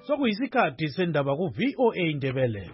Sokuyisikhathi sendaba ku VOA Indebele.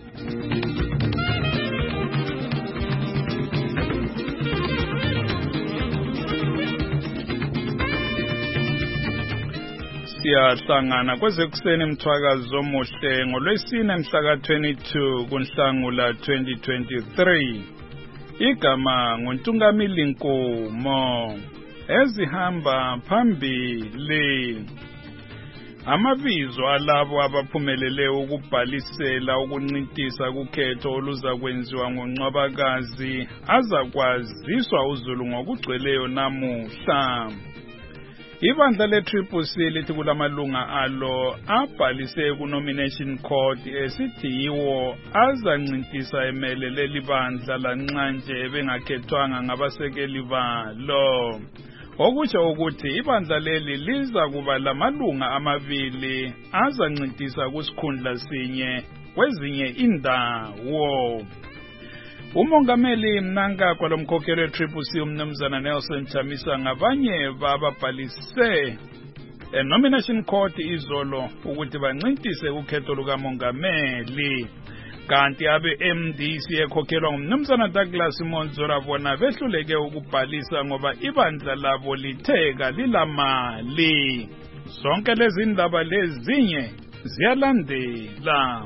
Siyahlangana kwezekuseni mthwakazo omuhle ngolwesine mhla ka-22 kuNhlangula 2023. Igama nguNtungamili Nkomo. Ezihamba phambili. Amabizo alabo abaphumelele ukubhalisela ukuncintisa kukhetho oluza kwenziwa ngoNcwabakazi azakwaziswa uZulu ngokugcweleyo namuhla. Ibandla le-CCC lithi kulamalunga alo abhalise ku-nomination court esithi yiwo azancintisa emele leli bandla lanxanje bengakhethwanga ngabasekeli balo. Okusho ukuthi ibandla leli liza kuba lamalunga amabili azancintisa kusikhundla sinye kwezinye indawo. Umongameli Mnangagwa lomkhokheli we-CCC umnumzana Nelson Chamisa ngabanye bababhalise nomination court izolo ukuthi bancintise ukhetho lukamongameli. Kanti abe-MDC ekhokhelwa ngumnumzana Douglas Monzora bona behluleke ukubhalisa ngoba ibandla labo litheka lilamali. Zonke lezi ndaba lezinye ziyalandela.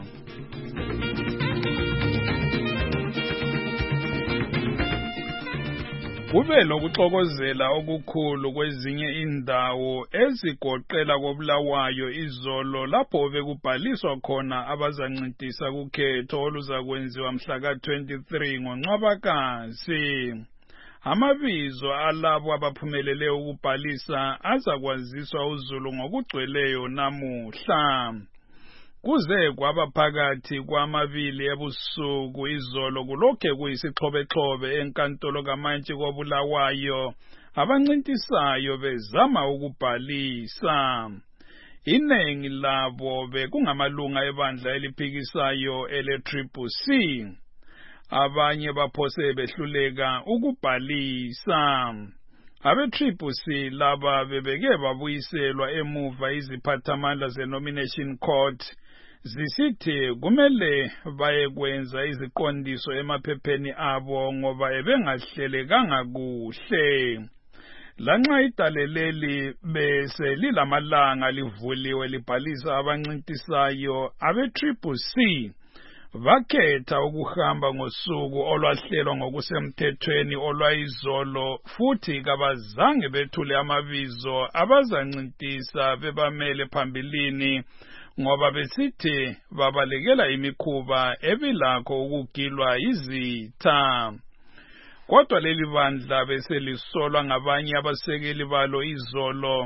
Kube lokuxokozela okukhulu kwezinye indawo ezigoqela koBulawayo izolo lapho bekubhaliswa khona abazancintisa kukhetho oluza kwenziwa mhla ka-23 ngoNcwabakazi. Amabizo alabo abaphumelele ukubhalisa azakwaziswa uZulu ngokugcweleyo namuhla. Kuze kwaba phakathi kwamabili ebusuku izolo kulokhe kuyisixhobe enkantolo kaMantshi koBulawayo abancintisayo bezama ukubhalisa. Iningi labo bekungamalunga ebandla eliphikisayo ele-CCC. Abanye baphose behluleka ukubhalisa. Abe-CCC laba bebeke babuyiselwa emuva iziphathamandla ze-nomination court zisithi kumele bayekwenza iziqondiso emaphepheni abo ngoba ebengahlelekanga kuhle. Lanxa idaleleli bese lilamalanga livuliwe libhalisa abancintisayo abe-CCC bakhetha ukuhamba ngosuku olwahlelwa ngokusemthethweni olwayizolo futhi kabazange bethule amabizo abazancintisa bebamele phambilini ngoba besithi babalekela imikhuba ebilakho ukugilwa izitha. Kodwa leli bandla beselisolwa ngabanye abasekeli balo izolo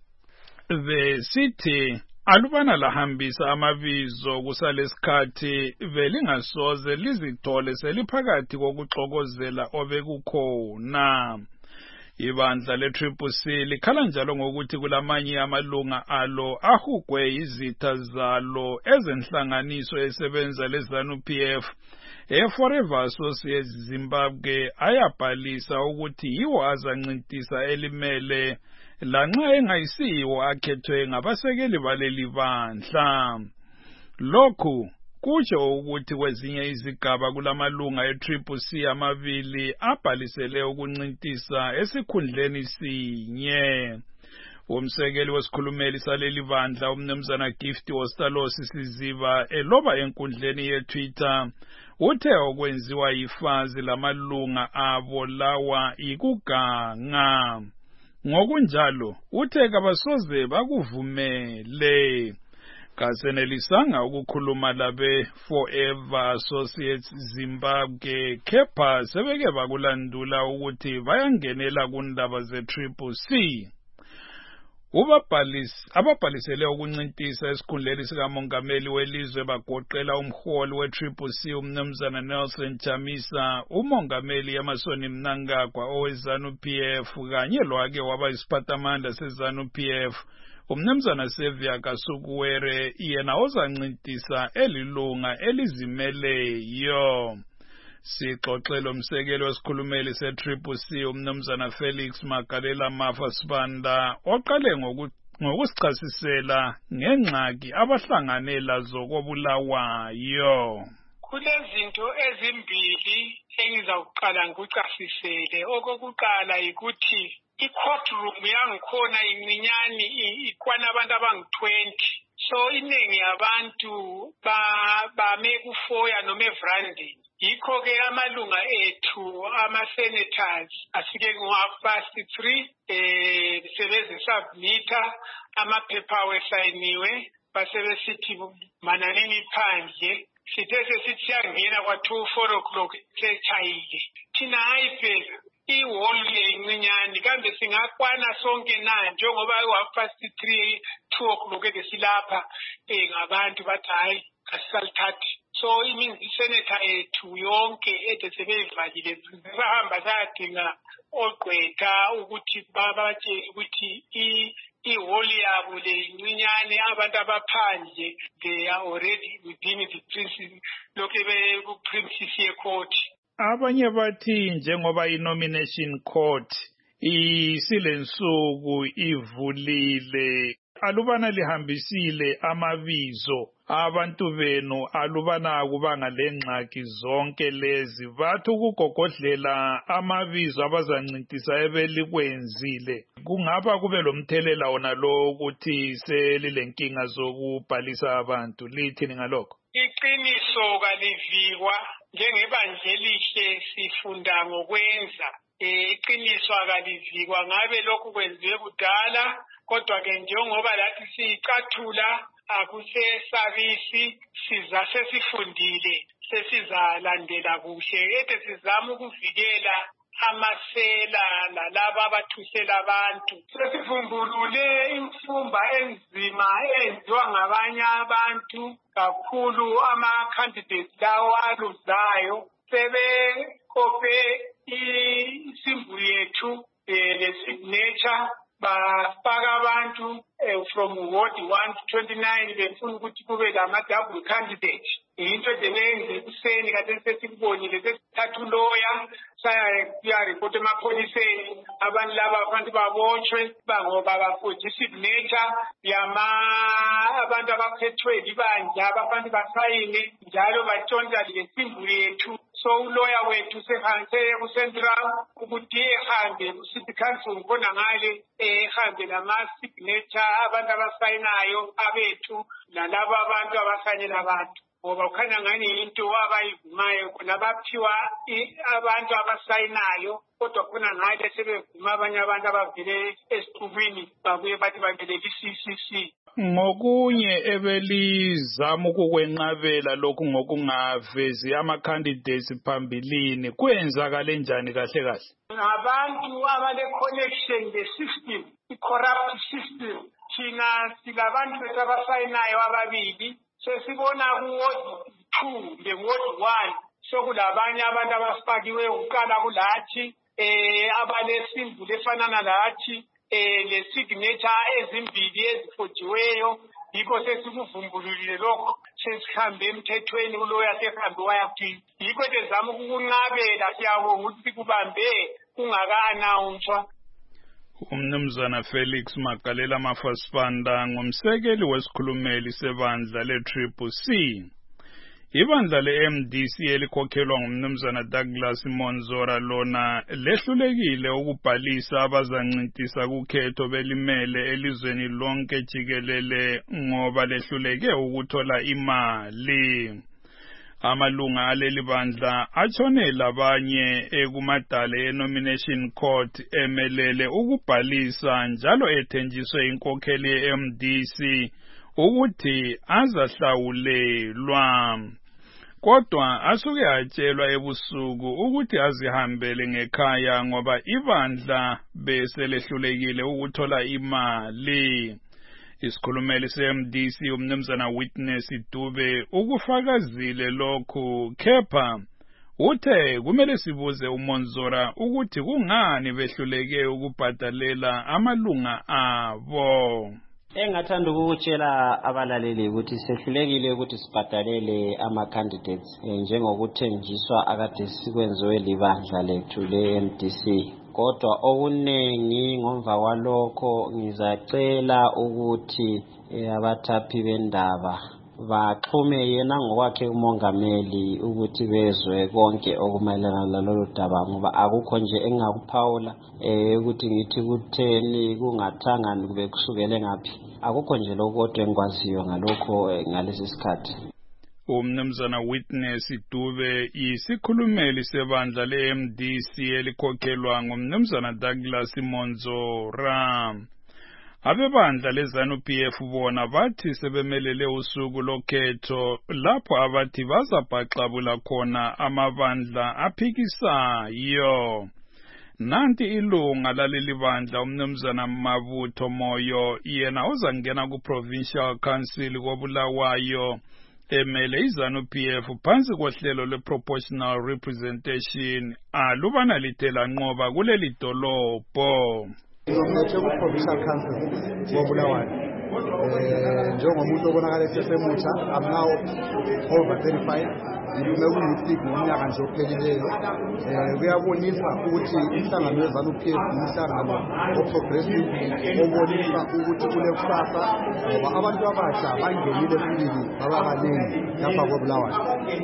besithi alubana lahambisa amabizo kusalesikhathi belingasoze lizithole seliphakathi kokuxokozela obekukhona. Ibandla le-CCC likhala njalo ngokuthi kulamanye amalunga alo ahugwe izitha zalo ezenhlanganiso esebenza leZANU-PF eForever Associates Zimbabwe ayabhalisa ukuthi yiwo azancintisa elimele lanxa engayisiwo akhethwe ngabasekeli baleli bandla. Lokhu kusho ukuthi kwezinye izigaba kulamalunga e-CCC amabili abhalisele ukuncintisa esikhundleni sinye. Umsekeli wesikhulumeli saleli bandla umnumzana Gift Ostalosi Siziba eloba enkundleni ye-Twitter uthe okwenziwa yifazi lamalunga abo lawa ikuganga. Ngokunjalo uthe kabasoze bakuvumele. Kasenelisanga ukukhuluma labe Forever Associates Zimbabwe kepha sebeke bakulandula ukuthi bayangenela kundaba ze-CCC. Ababhalisele ukuncintisa esikhundleni sikamongameli welizwe bagoqela umholi we-CCC umnumzana Nelson Chamisa, umongameli Emmerson Mnangagwa oweZANU-PF kanye lwake waba isiphathamandla seZANU-PF umnumzana Sevia Kasukuwere yena ozancintisa elilunga elizimeleyo. Sixoxelo umsekeli wesikhulumeli se-CCC umnumzana Felix Magalela Mafa Sibanda oqale ngokusichasisela ngengxaki abahlangane lazo koBulawayo. Kulezinto ezimbili engizakuqala ngikuchasisele. Okokuqala ukuthi i-courtroom yangikhona incinyane ikwana abantu abangu-20. So iningi yabantu bame kufoya noma evrandini. Yikho-ke amalunga ethu ama-senators afike ngo-3:30 sebezisubmitha amaphepha wesayiniwe basebesithi mananini phandle. Sithe sesithi siyangena kwa-2-4 o'clock sechayile. Thina hayi phela ihall lencinyane kambe singakwana sonke na njengoba u-3:30 2 o'clock ebesilapha ngabantu bathi hayi kasisalithathi. So isenator ethu yonke ede sebeyivalile bahamba sayadinga ogqwetha ukuthi babatshele ukuthi ihall yabo lencinyane abantu abaphandle they are already within the principle lokhu bekuprincess ye-court. Abanye bathi njengoba i-nomination court isilensuku ivulile alubana lihambisile amabizo abantu benu alubana kubanga lengxaki zonke lezi bathi ukugogodlela amabizo abazancintisa ebelikwenzile kungaba kube lomthelela wona lo ukuthi selilenkinga zokubhalisa abantu lithini ngalokho. Iqiniso kalivikwa njengebandlelihle sifunda ngokwenza. Iqiniso akalivikwa ngabe lokhu kwenziwe kudala kodwa-ke njengoba lathi siyicathula akusesabisi siza sesifundile sesizalandela kuhle ede sizama ukuvikela amasela nalaba abathusela abantu. Sesivumbulule imfumba enzima enziwa ngabanye abantu kakhulu ama-candidates lawo aluzayo sebekope isimbu yethu le-signature bafaka abantu from Ward 1 to 29 befuna ukuthi kube lama-double candidate. Into ezenenze ekuseni kade sesikubonile sesithatha uloya sayaripota emapholiseni abantu laba abantu babotshwe bangoba bafoje isignature abantu abaphethwe libandla abantu basayine njalo batshontsha lesimbu yethu. So uloya wethu sehanse ku-Central ukuthi ehambe ku-City Council ngibona ngale ehambe nama-signature abantu abasayinayo abethu nalabo abantu abasayinela abantu ngoba kukhanya ngani into abayivumayo khona baphiwa abantu abasayinayo kodwa khona ngale sebevuma abanye abantu abavele esixukwini babuye bathi bavele i-CCC. Ngokunye ebelizama ukukwenqabela lokhu ngokungavezi ama-candidates phambilini kwenzakale njani kahle kahle? Abantu abale-connection le-system, i-corrupt system. Thina silabantu bethu abasayinayo ababili sesibona ku-Ward 2 le-Ward 1 sokulabanye abantu abafakiwe uqala kulathi abalesimbu lefanana lathi le-signature ezimbili ezifojiweyo yikho sesikuvumbululile lokho sesihambe emthethweni uloya sehambe wayaphila yikho sezama ukukunqabela siyabonga ukuthi sikubambe kungaka-anawunswa. Umnumzana Felix Magalela Mafasifanda ngumsekeli wesikhulumeli sebandla le-CCC. Ibandla le-MDC elikhokhelwa ngumnumzana Douglas Monzora lona lehlulekile ukubhalisa abazancintisa kukhetho belimele elizweni lonke jikelele ngoba lehluleke ukuthola imali. Amalunga aleli bandla atshone labanye ekumadale e-nomination court emelele ukubhalisa njalo ethenjiswe inkokheli ye-MDC ukuthi azahlawulelwa. Kodwa asuke atshelwa ebusuku ukuthi azihambele ngekhaya ngoba ibandla beselehlulekile ukuthola imali. Isikhulumeli se-MDC umnumzana Witness Dube ukufakazile lokhu kepha uthe kumele sibuze uMonzora ukuthi kungani behluleke ukubhadalela amalunga abo. Engathanda ukutshela abalaleli ukuthi sehlulekile ukuthi sibhadalele ama-candidates njengokuthenjiswa akade sikwenziwe libandla lethu le-MDC. kodwa okuningi ngomva kwalokho ngizacela ukuthi abathaphi bendaba baxhume yena ngokwakhe umongameli ukuthi bezwe konke okumayelana lalolu daba, ngoba akukho nje engakuphawula ukuthi ngithi kutheni kungathanga kube kusukele ngaphi, akukho nje lokho kodwa engikwaziyo ngalokho ngalesi sikhathi. Umnumzana Witness Dube yisikhulumeli sebandla le-MDC elikhokhelwa ngumnumzana Douglas Monzora. Abebandla leZANU-PF bona bathi sebemelele usuku lokhetho lapho abathi bazabhaxabula khona amabandla aphikisayo. Nanti ilunga laleli bandla umnumzana Mabutho Moyo yena uzangena ku-Provincial Council koBulawayo emele iZANU-PF phansi kohlelo lwe-proportional representation alubana lithela nqoba kuleli dolobho. Ngomnethe ku-Provincial Council koBulawayo. Njengomuntu obonakala esesemutsha, I'm now over 35. Ngilume ku-youth ngomnyaka nje ophelileyo. Kuyabonisa ukuthi inhlangano yeZANU-PF inhlangano o-progressive obonisa ukuthi kule kusasa ngoba abantu abasha bangenile sibili bababaningi lapha koBulawayo.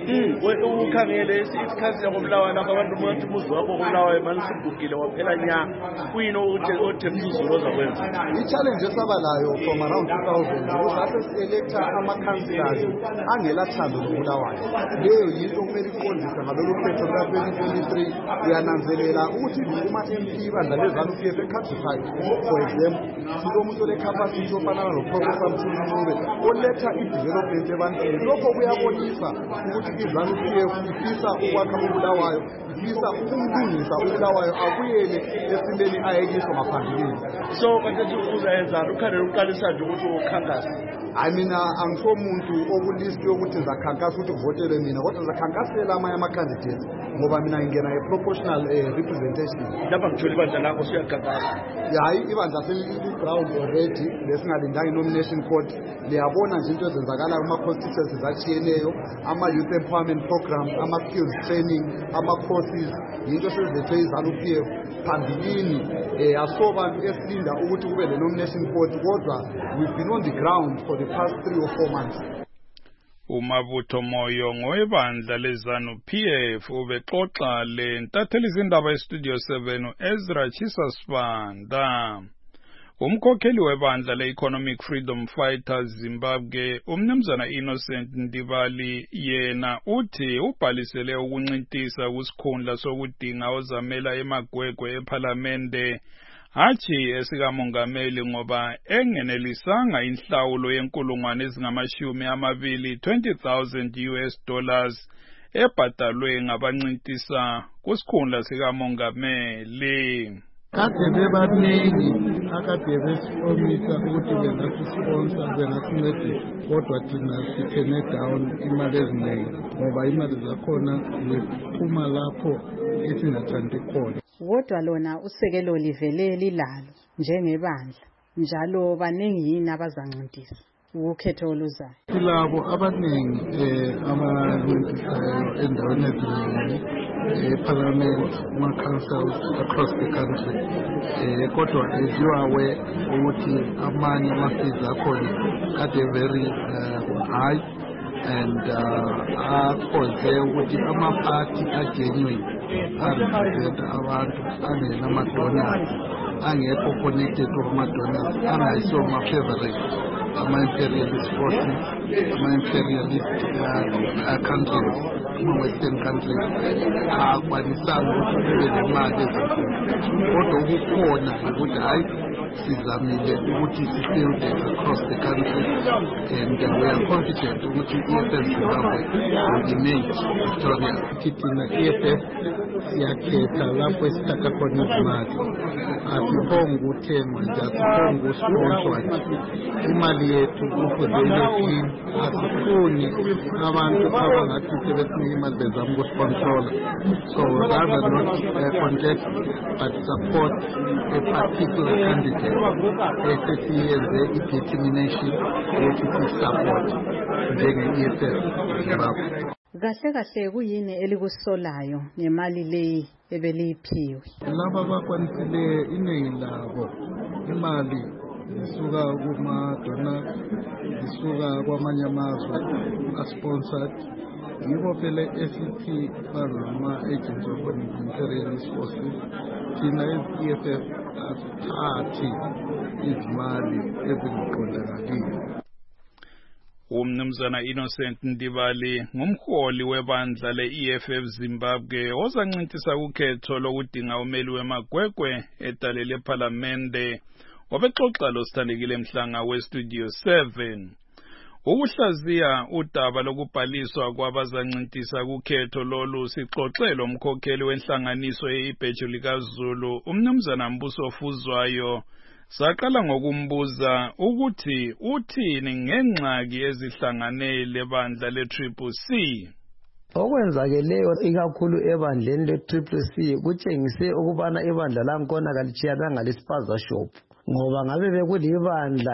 Ukhangele isikhathi koBulawayo lapha abantu bathi umuzi wakho koBulawayo manje sigugile waphela nya. Kuyini othembisa ozakwenza? I-challenge esabalayo from around 2000 ukuthi asi-electa ama-councillors angelathando loBulawayo. Yinto kumele iqondise ngalolu khetho luka-2023 uyananzelela ukuthi uma MP ibandla leZANU-PF eCountry for example silomuntu ole-capacity ofana noProfessor Mthimkhulu oletha i-development ebantwini. Lokho kuyabonisa ukuthi iZANU-PF ifisa ukwakha uBulawayo, ifisa ukumlungisa uBulawayo abuyele esimeni ayekiso ngaphambilini. So kanje uzayenza ukhanele uqalisa nje ukuthi ukhankasa. Mina angisomuntu okulisti yokuthi ngizakhankasa ukuthi kuvotele mina, kodwa ngizakhankasela amanye ama-candidates ngoba mina ngingena proportional representation. Lapha ngithole ibandla lakho siyakhankasa. Hayi, ibandla seli-ground already lesingalindanga i-nomination code. Liyabona nje into ezenzakala kuma-constituencies atshiyeneyo, ama-youth empowerment programs, ama-skills training, ama-courses, yinto sezethwe iZANU-PF phambilini. Asobantu esilinda ukuthi kube le-nomination code, kodwa we've been on the ground for the past 3 or 4 months. Umabutho Moyo ngowebandla leZANU-PF ubexoxa lentatheli izindaba eStudio 7 Ezra Chisasibanda. Umkhokheli webandla le-Economic Freedom Fighters Zimbabwe umnumzana Innocent Ndibali yena uthi ubhalisele ukuncintisa kusikhundla sokudinga ozamela emagwegwe eParliamente hathi esikamongameli ngoba engenelisanga inhlawulo yenkulungwane ezingama-20 $20,000 ebhadalwe ngabancintisa kusikhundla sikamongameli. Kade bebaningi akade besifomisa ukuthi bengasisponsa bengasincedisa, kodwa thina sithene down imali eziningi ngoba imali zakhona ziphuma lapho esingathandi khona. Kodwa lona usekelo livele lilalo njengebandla njalo baningi yini abazancintisa ukhetho oluzayo. Silabo abaningi abancintisayo endaweni eziningi eParliament, ama-councils across the country. Kodwa as you are aware ukuthi amanye ama-fees akhona kade very high and akhoze ukuthi ama-party agenuine arepresenta abantu angenamadonors, angekho connected kuma-donors, angayiso ama-favorite, ama-imperialist forces, ama-imperialist countries, ama-western countries akwanisanga ukuthi kube nemali ezinkulu. Kodwa ukukhona ukuthi hayi sizamile ukuthi si-build across the country and we are confident ukuthi i-EFF Zimbabwe will remain victorious. Thina i-EFF siyakhetha lapho esithatha khona izimali, asiphongi ukuthengwa nje, asiphongi ukusponswa nje. Imali yethu ku-Foundation asifuni abantu abangathi sebesinike imali bezama ukusponsola. So rather not contest but support a particular candidate esesiyenze i-determination yokuthi support njenge-EFF Zimbabwe. kahle kahle kuyini elikusolayo ngemali leyi ebeliyiphiwe? Laba bakwanisile iningi labo imali zisuka kuma-donors, zisuka kwamanye amazwe a-sponsored. Yibo phela esithi bangama-agents of imperialist forces. Thina ezi-EFF asithathi izimali ezingaxolakaliyo. Umnumzana Innocent Ndibali ngumholi webandla le-EFF Zimbabwe ozancintisa ukhetho lokudinga umeli wemagwegwe edale lephalamende wabexoxa losithandekile Mhlanga weStudio 7. Ukuhlaziya udaba lokubhaliswa kwabazancintisa ukhetho lolu sixoxelo umkhokheli wenhlanganiso yeibheju likaZulu umnumzana Mbuso Fuzwayo. Saqala ngokumbuza ukuthi uthini ngengxaki ezihlangane lebandla le-CCC. Okwenzakeleyo ikakhulu ebandleni le-CCC kutshengise ukubana ibandla lakhona kalichiyananga lespaza shop, ngoba ngabe bekulibandla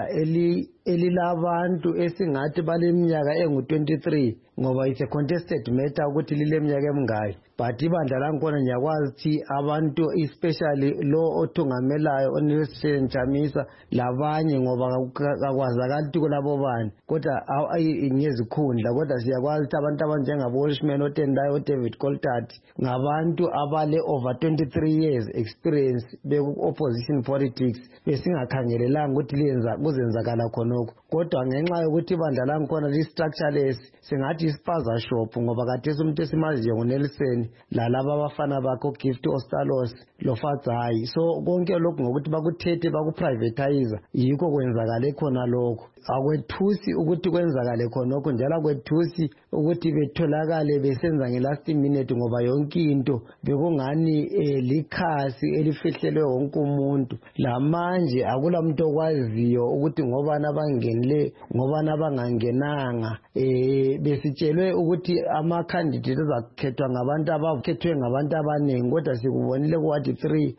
elilabantu esingathi baleminyaka engu-23, ngoba it's a contested matter ukuthi lileminyaka emingaki. But ibandla lakhona ngiyakwazi ukuthi abantu especially lo othungamelayo uNelson Chamisa labanye, ngoba kakwazakala ukuthi kulabo bani, kodwa ngezikhundla, kodwa siyakwazi ukuthi abantu abanjengabo Welshman oTendayo uDavid Coltart ngabantu abale over 23 years experience beku-opposition politics, besingakhangelelanga ukuthi kuzenzakala khonokho. Kodwa ngenxa yokuthi ibandla lakhona li-structureless, singathi ispaza shop, ngoba khathesi umuntu esimaziyo nguNelson lalaba abafana bakho Gift Ostalos loFadzayi. So konke lokhu ngokuthi bakuthethe bakuprivatize, yikho kwenzakale khona lokho. Akwethusi ukuthi kwenzakale khonokho, njalo akwethusi ukuthi betholakale besenza ngelast minute, ngoba yonke into bekungani likhasi elifihlelwe wonke umuntu. Lamanje akula muntu okwaziyo ukuthi ngobani abangenile ngobani abangangenanga. Besitshelwe ukuthi ama-candidate azakhethwa ngabantu abakhethwe ngabantu abaningi, kodwa sikubonile kuwathi 3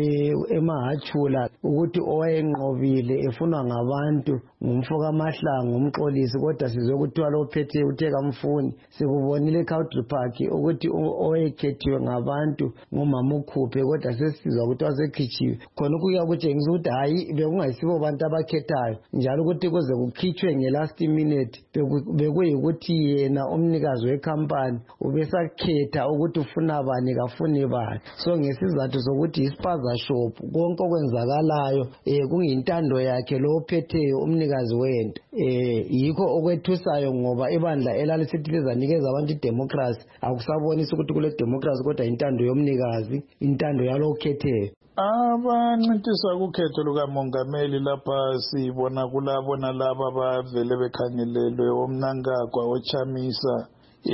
emahachula ukuthi owayenqobile efunwa ngabantu ngumfoka Mahlangu umxolisi, kodwa sizwe ukuthi walophethe uTheka Mfuni. Sikubonile eCountry Park ukuthi owayekhethiwe ngabantu ngumama uKhuphe, kodwa sesizwa ukuthi wasekhichiwe. Khona kuya kutshengisa ukuthi hayi bekungayisibo abantu abakhethayo, njalo ukuthi kuze kukhitshwe ngelast minute bekuyikuthi yena umnikazi wekhampani ubesakhetha ukuthi ufuna bani kafuni bani. So ngesizathu sokuthi ispaza shop konke okwenzakalayo kuyintando yakhe lo ophetheyo umnikazi wento. Yikho okwethusayo, ngoba ibandla elalisethi lizanikeza abantu idemocracy akusabonisa ukuthi kule democracy kodwa intando yomnikazi, intando yalo okhetheyo. Abancintisa ukhetho lukamongameli lapha sibona kulabo nalabo abavele bekhangelelwe oMnangagwa oChamisa,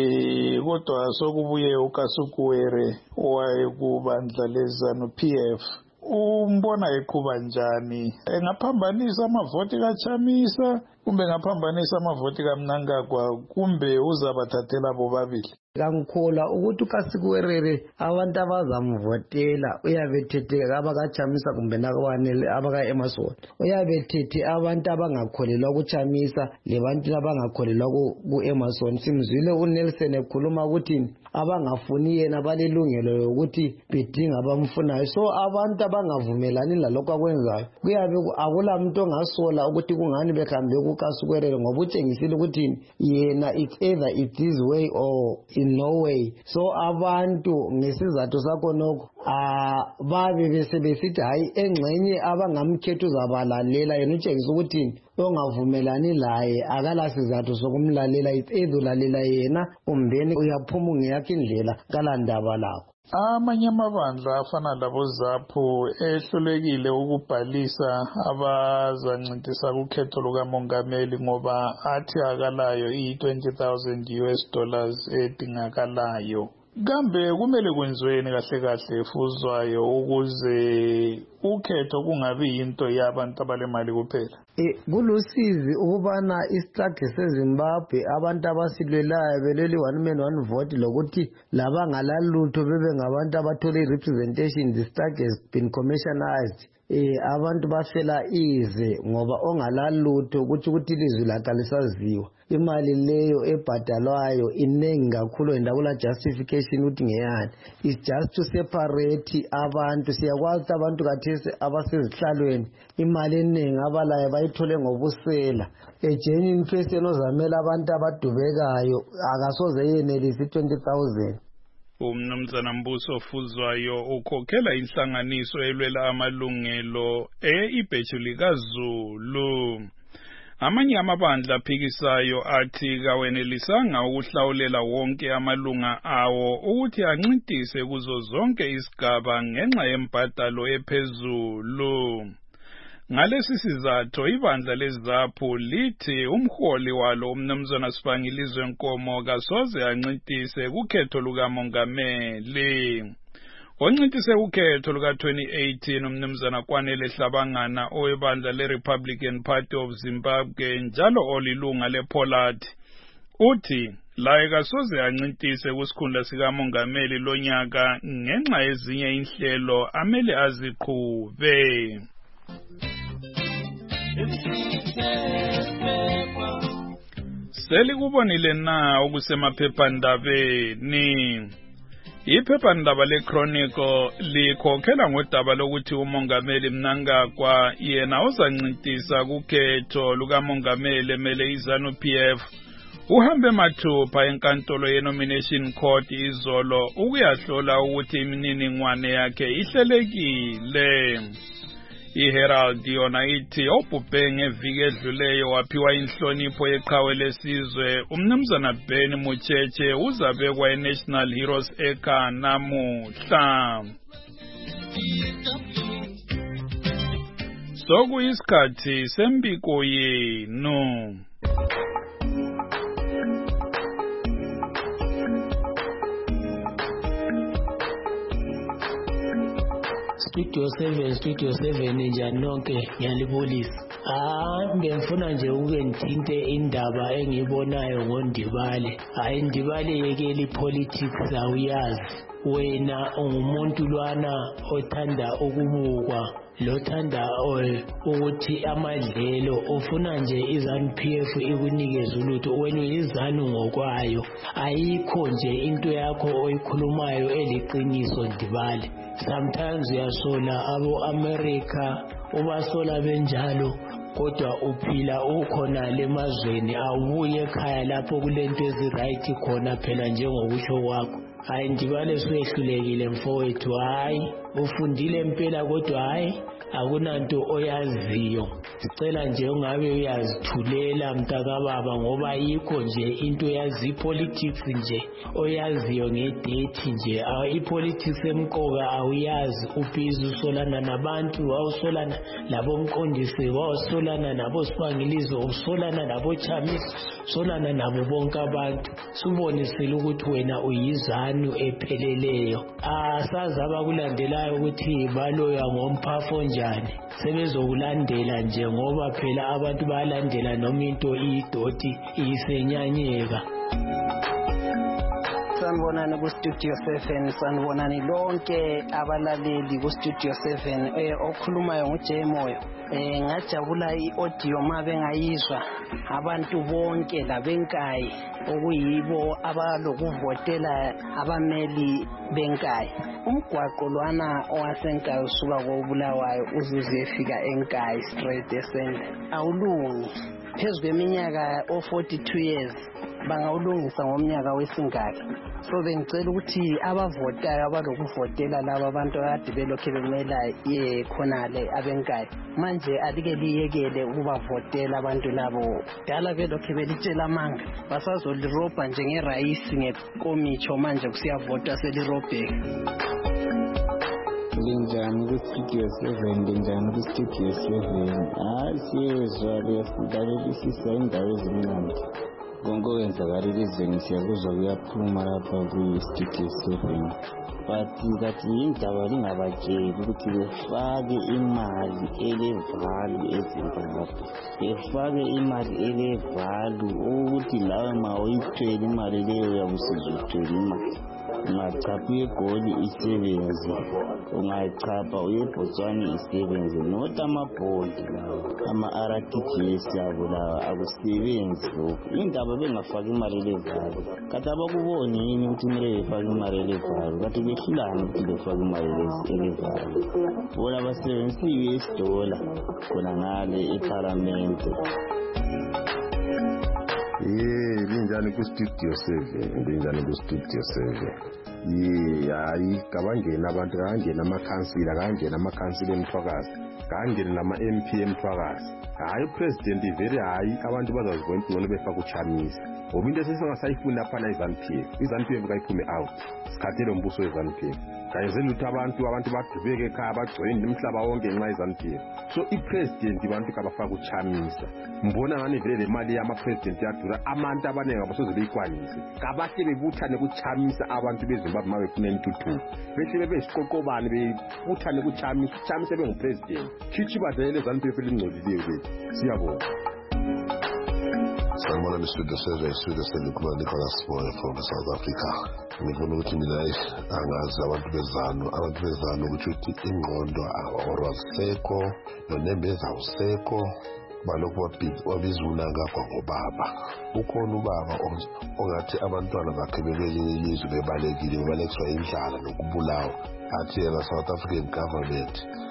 kodwa sokubuye uKasukuwere owayekubandla leZANU-PF. Umbona eqhuba njani? Engaphambanisa amavoti kaChamisa kumbe engaphambanisa amavoti kaMnangagwa, kumbe uzabathathela bobabili? Ngikholwa ukuthi uKasukuwere abantu abazamvotela uyabethethe abakaChamisa kumbe nakwanele abakaEmmerson. Uyabethethe abantu abangakholelwa kuChamisa lebantu abangakholelwa kuEmmerson. Simzwile uNelson ekhuluma ukuthi abangafuni yena balelungelo ukuthi bedinga abamfunayo. So abantu abangavumelani lalokho akwenzayo kuyabe akula muntu ongasola ukuthi kungani behambe kuKasukuwere, ngoba utshengisile ukuthi yena it's either it this way or in no way. So abantu ngesizathu sakho nokho babe besebesithi hayi engxenye abangamkhetha uzabalalela, yena utshengisa ukuthi ongavumelani laye akala sizathu sokumlalela, ulalela yena umbeni uyaphuma ngeyakhe indlela kalandaba lakho. Amanye amabandla afana labo ZAPU ehlulekile ukubhalisa abazancintisa ukhetho lukamongameli ngoba athi akalayo $20,000 edingakalayo. Kambe kumele kwenziweni kahle kahle Fuzwayo ukuze ukhetho kungabi yinto yabantu abalemali kuphela? Kulusizi ukubana istruggle seZimbabwe abantu abasilwelayo beleli one man one vote, lokuthi labangalalutho bebe ngabantu abathola representation. The struggle has been commercialized. abantu bafela ize ngoba ongalalutho ukuthi ilizwi lakhe lisaziwa. Imali leyo ebhadalwayo inengi kakhulu endakula justification ukuthi ngeyani. It's just to separate abantu. Siyakwazi ukuthi abantu kathesi abasezihlalweni imali eningi abalayo bayithole ngobusela. Genuine person ozamela abantu abadubekayo akasoze yenelisi 20,000. Umnumzana Mbuso Fuzwayo ukhokhela inhlanganiso elwela amalungelo ibhejuli kaZulu. Amanye amabandla aphikisayo athi kawenelisanga ukuhlawulela wonke amalunga awo ukuthi ancintise kuzo zonke isigaba ngenxa yembhadalo ephezulu. Ngalesi sizathu ibandla leZAPHU lithi umholi walo umnumzana Sibangilizwe Nkomo kasoze ancintise kukhetho lukamongameli. Oncintise ukhetho luka-2018 umnumzana Kwanele Hlabangana owebandla le-Republican Party of Zimbabwe njalo olilunga lePollard uthi laye kasoze ancintise kusikhundla sikamongameli lonyaka ngenxa yezinye inhlelo amele aziqhube. Selikubonile na okusemaphephandabeni. Iphephandaba leChronicle likhokhela ngodaba lokuthi umongameli Mnangagwa yena uzancintisa kukhetho lukamongameli emele iZANU-PF uhambe mathupha enkantolo ye-Nomination Court izolo ukuyahlola ukuthi imininingwane yakhe ihlelekile. IHerald yona ithi obhubhe ngeviki edluleyo waphiwa inhlonipho yeqhawe lesizwe umnumzana Ben Mucheche uzabekwa eNational Heroes Acre namuhla. Sokuyisikhathi sembiko yenu. Studio 7 njani nonke ngiyalibolisa. Ngifuna nje uke ngithinte indaba engibonayo ngoNdibale. Ndibale yekeli politics awuyazi. Wena ungumuntu lwana othanda ukubukwa lothanda ukuthi amadlelo ufuna nje iZANU-PF ikunikeze ulutho wena uyizanu ngokwayo ayikho nje into yakho oyikhulumayo eliqiniso Ndibale. Sometimes uyasola abo-America ubasola benjalo kodwa uphila ukhona lemazweni awubuye ekhaya lapho kulento eziright khona phela njengokusho kwakho. Ndibale suyehlulekile mfowethu ufundile impela kodwa akunanto oyaziyo. Sicela nje ungabe uyazithulela mntakababa ngoba yikho nje into yazi politics nje oyaziyo ngedate nje. Ipolitics emqoka awuyazi ubhizi usolana nabantu awusolana labo mqondisi wawusolana nabo Sibangilizwe usolana nabo Chamisa solana nabo bonke abantu. Subonisile ukuthi wena uyizanu epheleleyo. Asazi abakulandelayo ukuthi baloya ngomphafu njani sebezokulandela nje ngoba phela abantu bayalandela noma into idoti isenyanyeka. Sanibonani kuStudio 7, sanibonani lonke abalaleli kuStudio 7 okhulumayo nguJemoyo. Ngajabula iaudio mabe ngayizwa abantu bonke labenkayi okuyibo abalokuvotela abameli benkayi. Umgwaqo lwana owasenkayi usuka koBulawayo uzuze efika enkayi straight esende awulungi phezu kweminyaka 42 years bangawulungisa ngomnyaka wesingaka. So bengicela ukuthi abavotayo abalokuvotela laba abantu akade belokhe bemela khonale abenkayi manje alike liyekele ukubavotela abantu labo dala belokhe belitshela amanga basazolirobha njengerayisi ngekomitsho manje kusiyavotwa selirobheka. Linjani kuStudio 7 linjani kuStudio 7 siyezwa lesidalela indawo ezimnandi konke owenzakalile ezweni siyakuzwa kuyaphuma lapha kuStudio 7 but kathi indaba lingabatsheli ukuthi befake imali elevalu eZimbabwe befake imali elevalu ukuthi lawe ma uyithwele imali leyo uyabusizwa ukuthola imali ungachapha uyeGoli isebenzi, ungachapha uyeBotswana isebenzi, not amabhodi lawo, ama-RTGS abo lawa akusebenzi lokhu. Indaba bengafaki imali elevalo, kati abakuboni yini ukuthi kumele befake imali elevalo, kati behlulani ukuthi befake imali elevalo. Bona basebenzisa i-US dollar khona ngale eParliamente. Linjani ku-Studio 7. Hayi kabangena abantu, kangena amakhansila, kangena emthwakazi, kangena nama-MP emthwakazi. Hayi upresident vele hayi abantu bazazibona ngcono befaka uchamisa. Ngoba into sesingasayifuni laphana iZANU-PF kayiphume out. Sikhathele umbuso weZANU-PF. Kayenzela ukuthi abantu badubeke ekhaya bagcwele umhlaba wonke ngenxa yeZANU-PF. So ipresident abantu kabafaka uchamisa. Mbona ngani vele le mali yama-president yadura, abantu abaningi abasoze beyikwanise. Kabahle bebuthane kuchamisa abantu beZimbabwe uma befuna intuthuko. Behle bebe isiqoqobane bebuthane kuchamisa bengupresident. Chichi badlele ZANU-PF elingcolileyo lethu. Siyabonga. Sanibona Studio 7 kukhuluma Nicholas Moyo from South Africa. Ngifuna ukuthi mina angazi abantu bezanu ukuthi ingqondo awasekho nonembeza usekho balokhu wabizuna ngakho ngobaba. Ukhona ubaba ongathi abantwana bakhe bebelinye ilizwe bebalekiswa indlala nokubulawa. Athi yena South African government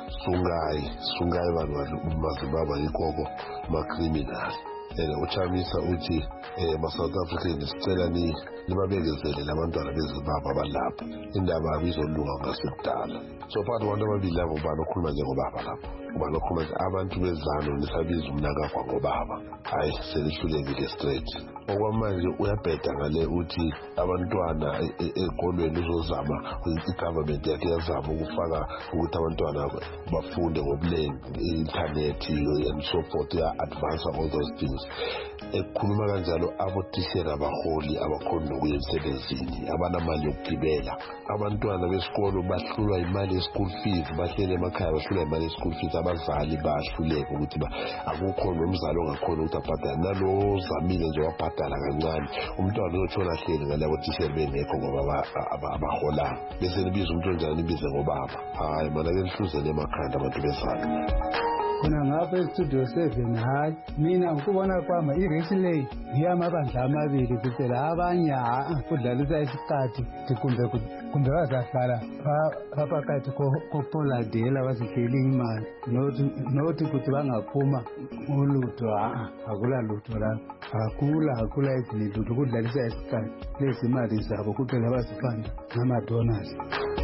sungayi bantu baZimbabwe yikoko ma-criminal. Uchamisa uthi ma-South African sicela nibabekezele labantwana beZimbabwe abalapha, indaba abizolunga ngasekudala. So phakathi abantu ababili labo ubani okhuluma njengobaba lapho, ubani okhuluma abantu bezanu nisabiza umnakakwa ngobaba, hayi selihlulekile straight. Okwamanje uyabheda ngale uthi abantwana ezikolweni uzozama, i-government yakhe yazama ukufaka ukuthi abantwana bafunde ngobulengi, i-internet and so forth, ya-advance all those things. Ekukhuluma kanjalo abotishela abaholi abakhona nokuya emsebenzini, abanamali yokugibela. Abantwana besikolo bahlulwa imali ye-school fees, bahlele emakhaya bahlulwa imali ye-school fees, abazali bahluleka ukuthi akukho nomzali ongakhona ukuthi abhadale, nalo zamile nje wabhadala kancane. Umntwana uzotshona ahleli ngale abotishela bengekho ngoba abahola. Bese nibiza umuntu onjani, nibize ngobaba. Hayi mana ke nihluzele emakhanda abantu bezalo. Khona ngapha eStudio 7 hayi mina ukubona kwami i-race lay ngiyamabandla amabili kuphela, abanye kudlalisa isikhathi kumbe bazahlala phakathi kopoladela bazihleli imali nothi ukuthi bangaphuma ulutho. Akula lutho la, akula izilutho kudlalisa isikhathi lezi imali zabo kuphela bazifanda ngama-donors.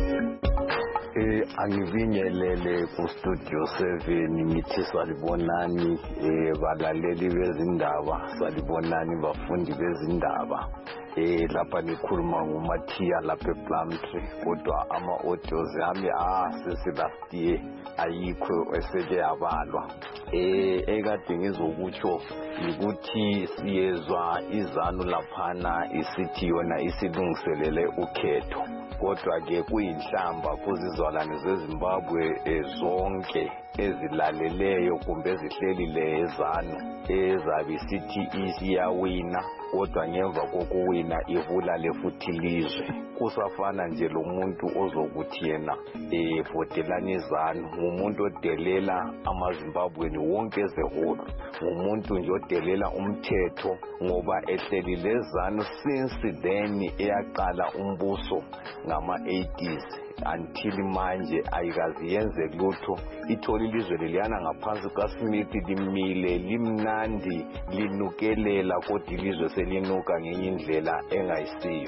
Angivingelele ku-Studio 7 ngithi salibonani balaleli bezindaba, salibonani bafundi bezindaba. Lapha nikhuluma nguMathiya lapha ePlumtree, kodwa ama-audios ami sesilastiye ayikho eseke yabalwa. Ekade ngizokutsho ukuthi siyezwa iZANU laphana isithi yona isilungiselele ukhetho, kodwa-ke kuyinhlamba kuzizalwane zeZimbabwe zonke ezilaleleyo kumbe ezihlelile eZANU ezabe sithi isiyawina, kodwa ngemva kokuwina ibulale futhi lizwe. Kusafana nje lo muntu ozokuthi yena votelani iZANU, ngumuntu odelela amaZimbabweni wonke ezeholo, ngumuntu nje odelela umthetho ngoba ehlelile eZANU since then eyaqala umbuso ngama-80s until manje ayikazi yenze lutho. Itholi ilizwe leliyana ngaphansi kaSmith limile limnandi linukelela, kodwa ilizwe selinuka ngenye indlela engayisiyo.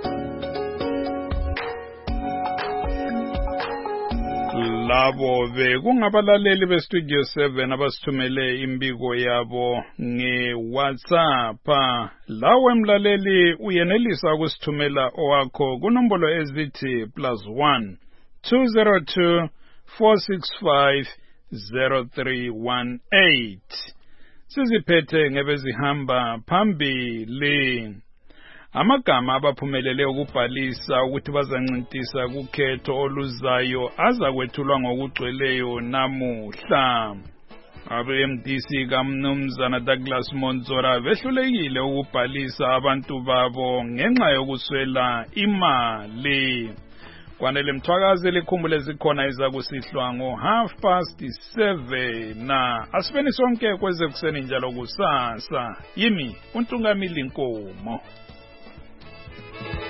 Labo kungabalaleli beStudio 7 abasithumele imbiko yabo ngeWhatsApp. Lawe mlaleli uyenelisa ukusithumela owakho kunombolo ezithi +1 202 465 0318. Siziphethe ngebezihamba phambili. Amagama abaphumelele ukubhalisa ukuthi bazancintisa kukhetho oluzayo azakwethulwa ngokugcweleyo namuhla. Abe-MDC kaMnumzana Douglas Monzora behlulekile ukubhalisa abantu babo ngenxa yokuswela imali. Kwanele Mthwakazi likhumbule zikhona izakusihlwa ngo7:30 na asifeni sonke kweze kuseni njalo kusasa. Yimi uNtungamili Nkomo.